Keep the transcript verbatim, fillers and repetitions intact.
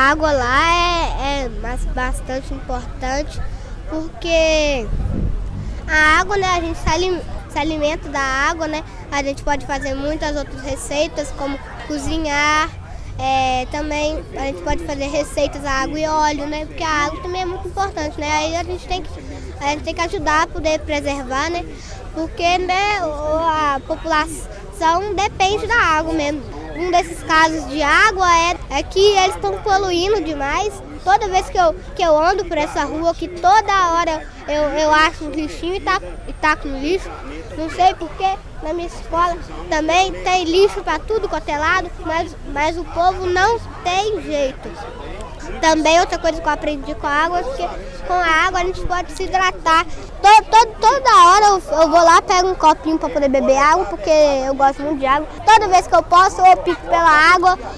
a água lá é, é bastante importante, porque a água, né, a gente se alimenta da água, né? A gente pode fazer muitas outras receitas, como cozinhar, é, também a gente pode fazer receitas a água e óleo, né? Porque a água também é muito importante, né? Aí a gente tem que, a gente tem que ajudar a poder preservar, né? Porque, né, a população depende da água mesmo. Um desses casos de água é, é que eles estão poluindo demais. Toda vez que eu, que eu ando por essa rua, que toda hora eu, eu acho um lixinho e taco, e taco no lixo. Não sei porque na minha escola também tem lixo para tudo quanto é lado, mas, mas o povo não tem jeito. Também outra coisa que eu aprendi com a água é que com a água a gente pode se hidratar. Todo, todo, toda hora eu, eu vou lá, pego um copinho para poder beber água, porque eu gosto muito de água. Toda vez que eu posso, eu pico pela água.